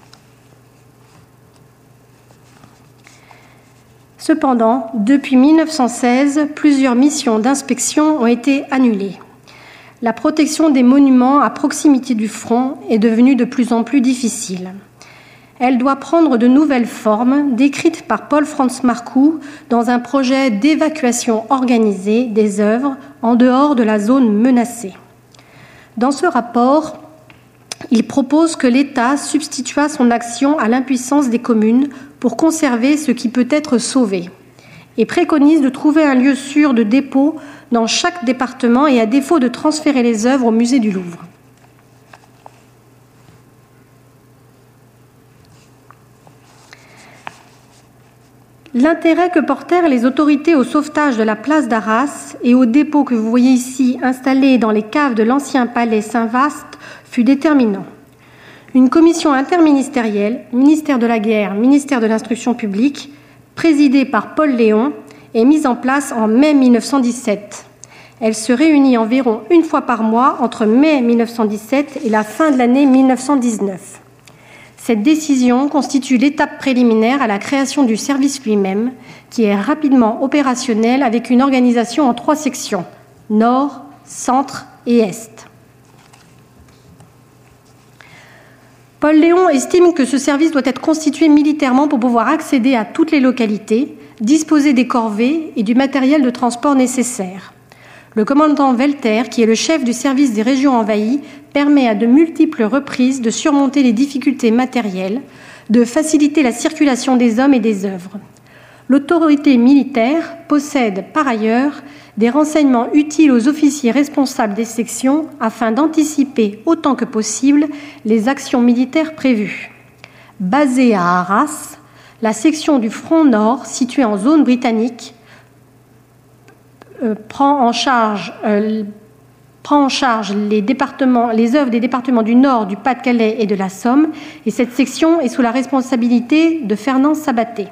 Cependant, depuis 1916, plusieurs missions d'inspection ont été annulées. La protection des monuments à proximité du front est devenue de plus en plus difficile. Elle doit prendre de nouvelles formes, décrites par Paul-Franz Marcoux dans un projet d'évacuation organisée des œuvres en dehors de la zone menacée. Dans ce rapport, il propose que l'État substitua son action à l'impuissance des communes pour conserver ce qui peut être sauvé et préconise de trouver un lieu sûr de dépôt dans chaque département et à défaut de transférer les œuvres au musée du Louvre. L'intérêt que portèrent les autorités au sauvetage de la place d'Arras et au dépôt que vous voyez ici installé dans les caves de l'ancien palais Saint-Vaast fut déterminant. Une commission interministérielle, ministère de la Guerre, ministère de l'Instruction publique, présidée par Paul Léon, est mise en place en mai 1917. Elle se réunit environ une fois par mois entre mai 1917 et la fin de l'année 1919. Cette décision constitue l'étape préliminaire à la création du service lui-même, qui est rapidement opérationnel avec une organisation en 3 sections, Nord, Centre et Est. Paul Léon estime que ce service doit être constitué militairement pour pouvoir accéder à toutes les localités, disposer des corvées et du matériel de transport nécessaire. Le commandant Welter, qui est le chef du service des régions envahies, permet à de multiples reprises de surmonter les difficultés matérielles, de faciliter la circulation des hommes et des œuvres. L'autorité militaire possède par ailleurs des renseignements utiles aux officiers responsables des sections afin d'anticiper autant que possible les actions militaires prévues. Basée à Arras, la section du front nord, située en zone britannique, prend en charge les œuvres des départements du Nord, du Pas-de-Calais et de la Somme, et cette section est sous la responsabilité de Fernand Sabaté.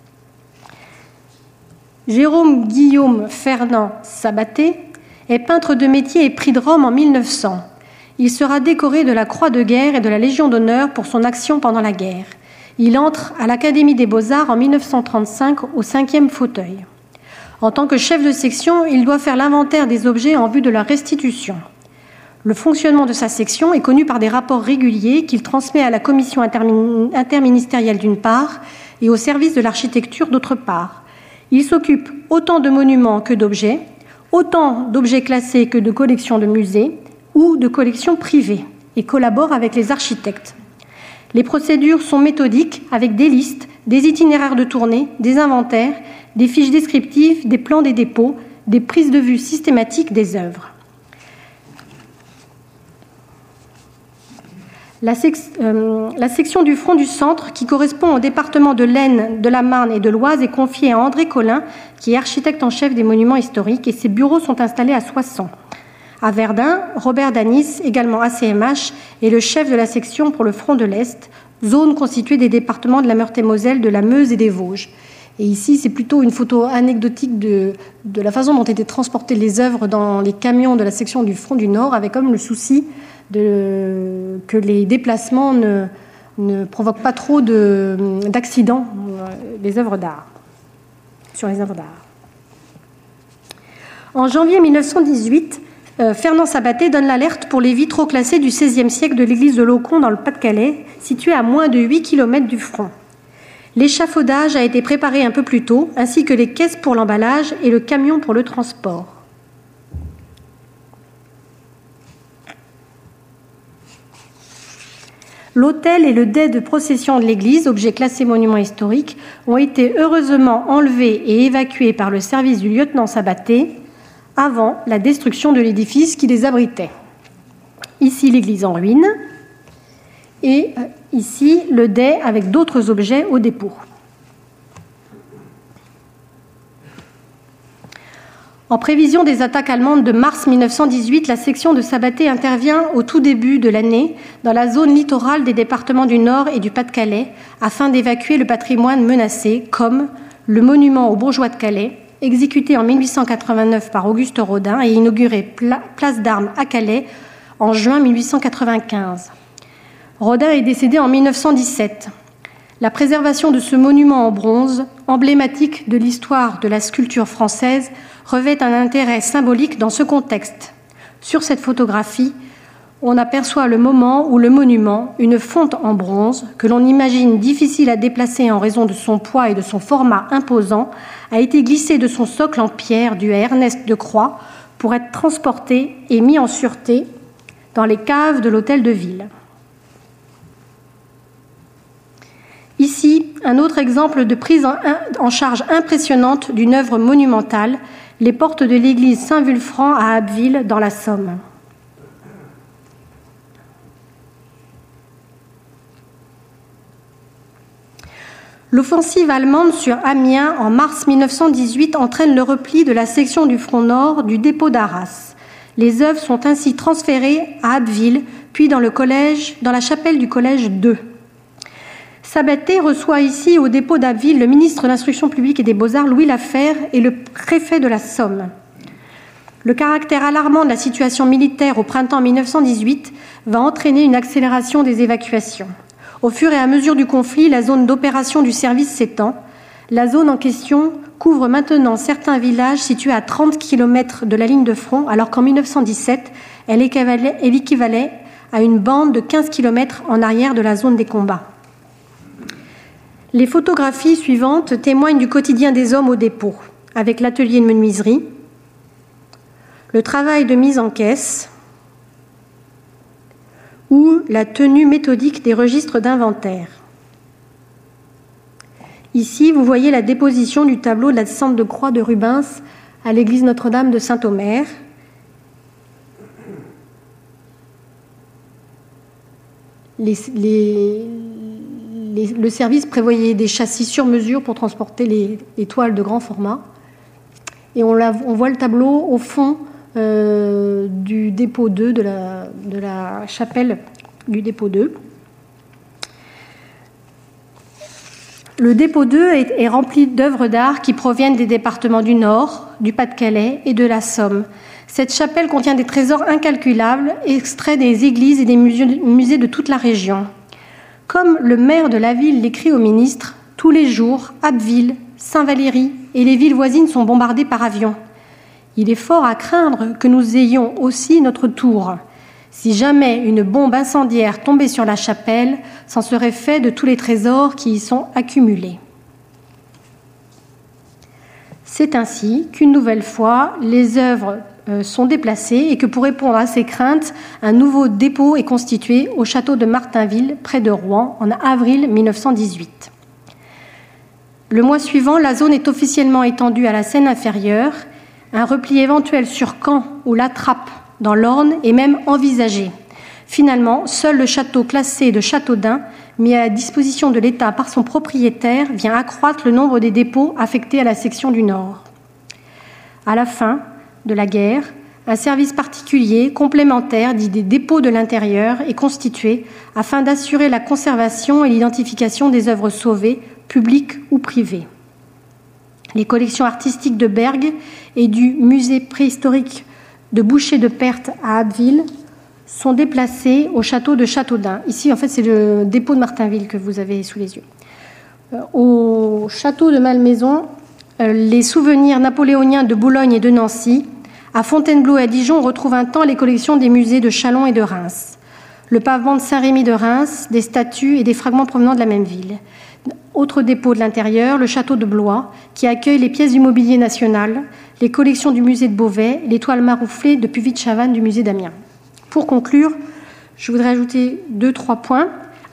Jérôme Guillaume Fernand Sabaté est peintre de métier et prix de Rome en 1900. Il sera décoré de la Croix de guerre et de la Légion d'honneur pour son action pendant la guerre. Il entre à l'Académie des Beaux-Arts en 1935 au 5e fauteuil. En tant que chef de section, il doit faire l'inventaire des objets en vue de leur restitution. Le fonctionnement de sa section est connu par des rapports réguliers qu'il transmet à la commission interministérielle d'une part et au service de l'architecture d'autre part. Il s'occupe autant de monuments que d'objets, autant d'objets classés que de collections de musées ou de collections privées et collabore avec les architectes. Les procédures sont méthodiques avec des listes, des itinéraires de tournée, des inventaires, des fiches descriptives, des plans des dépôts, des prises de vue systématiques des œuvres. La section du front du centre, qui correspond au département de l'Aisne, de la Marne et de l'Oise, est confiée à André Collin, qui est architecte en chef des monuments historiques, et ses bureaux sont installés à Soissons. À Verdun, Robert Danis, également ACMH, est le chef de la section pour le front de l'Est, zone constituée des départements de la Meurthe-et-Moselle, de la Meuse et des Vosges. Et ici, c'est plutôt une photo anecdotique de la façon dont étaient transportées les œuvres dans les camions de la section du front du Nord, avec comme le souci que les déplacements ne provoquent pas trop d'accidents des œuvres d'art, sur les œuvres d'art. En janvier 1918, Fernand Sabaté donne l'alerte pour les vitraux classés du XVIe siècle de l'église de Laucon dans le Pas-de-Calais, située à moins de 8 km du front. L'échafaudage a été préparé un peu plus tôt, ainsi que les caisses pour l'emballage et le camion pour le transport. L'autel et le dais de procession de l'église, objets classés monuments historiques, ont été heureusement enlevés et évacués par le service du lieutenant Sabaté avant la destruction de l'édifice qui les abritait. Ici, l'église en ruine, et ici, le dais avec d'autres objets au dépôt. En prévision des attaques allemandes de mars 1918, la section de Sabaté intervient au tout début de l'année dans la zone littorale des départements du Nord et du Pas-de-Calais afin d'évacuer le patrimoine menacé, comme le monument aux bourgeois de Calais, exécuté en 1889 par Auguste Rodin et inauguré place d'Armes à Calais en juin 1895. Rodin est décédé en 1917. La préservation de ce monument en bronze, emblématique de l'histoire de la sculpture française, revêt un intérêt symbolique dans ce contexte. Sur cette photographie, on aperçoit le moment où le monument, une fonte en bronze, que l'on imagine difficile à déplacer en raison de son poids et de son format imposant, a été glissé de son socle en pierre dû à Ernest de Croix pour être transporté et mis en sûreté dans les caves de l'hôtel de ville. Ici, un autre exemple de prise en charge impressionnante d'une œuvre monumentale, les portes de l'église Saint-Vulfranc à Abbeville, dans la Somme. L'offensive allemande sur Amiens en mars 1918 entraîne le repli de la section du front nord du dépôt d'Arras. Les œuvres sont ainsi transférées à Abbeville, puis dans la chapelle du collège 2. Sabaté reçoit ici au dépôt d'Abbeville le ministre de l'Instruction publique et des Beaux-Arts Louis Lafère et le préfet de la Somme. Le caractère alarmant de la situation militaire au printemps 1918 va entraîner une accélération des évacuations. Au fur et à mesure du conflit, la zone d'opération du service s'étend. La zone en question couvre maintenant certains villages situés à 30 km de la ligne de front, alors qu'en 1917, elle équivalait à une bande de 15 km en arrière de la zone des combats. Les photographies suivantes témoignent du quotidien des hommes au dépôt, avec l'atelier de menuiserie, le travail de mise en caisse ou la tenue méthodique des registres d'inventaire. Ici, vous voyez la déposition du tableau de la descente de croix de Rubens à l'église Notre-Dame de Saint-Omer. Le service prévoyait des châssis sur mesure pour transporter les toiles de grand format. Et on voit le tableau au fond du dépôt 2, de la chapelle du dépôt 2. Le dépôt 2 est rempli d'œuvres d'art qui proviennent des départements du Nord, du Pas-de-Calais et de la Somme. Cette chapelle contient des trésors incalculables, extraits des églises et des musées de toute la région. Comme le maire de la ville l'écrit au ministre, tous les jours, Abbeville, Saint-Valery et les villes voisines sont bombardées par avions. Il est fort à craindre que nous ayons aussi notre tour. Si jamais une bombe incendiaire tombait sur la chapelle, c'en serait fait de tous les trésors qui y sont accumulés. C'est ainsi qu'une nouvelle fois, les œuvres sont déplacées et que pour répondre à ces craintes, un nouveau dépôt est constitué au château de Martinville, près de Rouen, en avril 1918. Le mois suivant, la zone est officiellement étendue à la Seine inférieure. Un repli éventuel sur Caen ou La Trappe, dans l'Orne, est même envisagé. Finalement, seul le château classé de Châteaudun, mis à la disposition de l'État par son propriétaire, vient accroître le nombre des dépôts affectés à la section du Nord. À la fin de la guerre, un service particulier, complémentaire, dit des dépôts de l'intérieur, est constitué afin d'assurer la conservation et l'identification des œuvres sauvées, publiques ou privées. Les collections artistiques de Bergues et du musée préhistorique de Boucher de Perthes à Abbeville sont déplacées au château de Châteaudun. Ici, en fait, c'est le dépôt de Martinville que vous avez sous les yeux. Au château de Malmaison, les souvenirs napoléoniens de Boulogne et de Nancy. À Fontainebleau et à Dijon, on retrouve un temps les collections des musées de Châlons et de Reims. Le pavement de Saint-Rémy de Reims, des statues et des fragments provenant de la même ville. Autre dépôt de l'intérieur, le château de Blois, qui accueille les pièces du mobilier national, les collections du musée de Beauvais, les toiles marouflées de Puvis de Chavannes du musée d'Amiens. Pour conclure, je voudrais ajouter 2-3 points.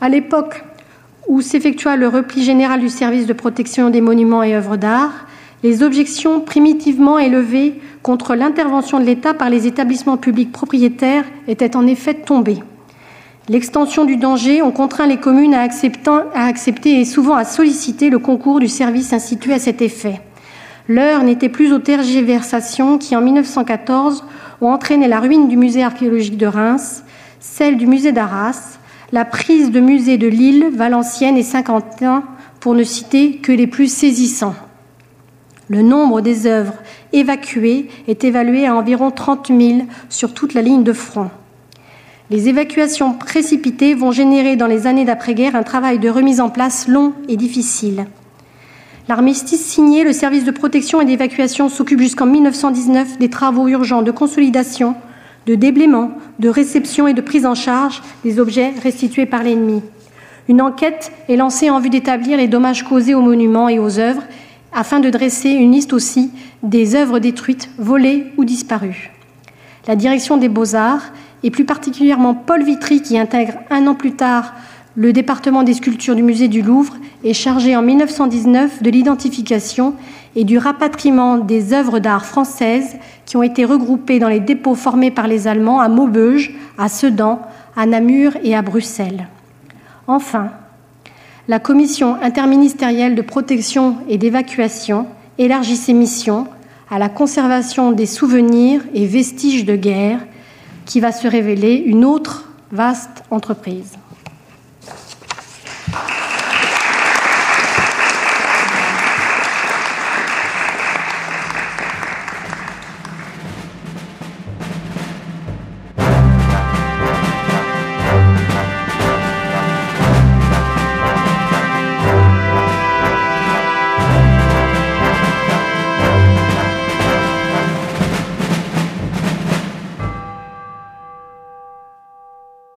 À l'époque où s'effectua le repli général du service de protection des monuments et œuvres d'art, les objections primitivement élevées contre l'intervention de l'État par les établissements publics propriétaires étaient en effet tombées. L'extension du danger ont contraint les communes à accepter et souvent à solliciter le concours du service institué à cet effet. L'heure n'était plus aux tergiversations qui, en 1914, ont entraîné la ruine du musée archéologique de Reims, celle du musée d'Arras, la prise de musées de Lille, Valenciennes et Saint-Quentin, pour ne citer que les plus saisissants. Le nombre des œuvres évacuées est évalué à environ 30 000 sur toute la ligne de front. Les évacuations précipitées vont générer dans les années d'après-guerre un travail de remise en place long et difficile. L'armistice signé, le service de protection et d'évacuation s'occupe jusqu'en 1919 des travaux urgents de consolidation, de déblaiement, de réception et de prise en charge des objets restitués par l'ennemi. Une enquête est lancée en vue d'établir les dommages causés aux monuments et aux œuvres, afin de dresser une liste aussi des œuvres détruites, volées ou disparues. La direction des Beaux-Arts, et plus particulièrement Paul Vitry, qui intègre un an plus tard le département des sculptures du musée du Louvre, est chargé en 1919 de l'identification et du rapatriement des œuvres d'art françaises qui ont été regroupées dans les dépôts formés par les Allemands à Maubeuge, à Sedan, à Namur et à Bruxelles. Enfin, la commission interministérielle de protection et d'évacuation élargit ses missions à la conservation des souvenirs et vestiges de guerre, qui va se révéler une autre vaste entreprise.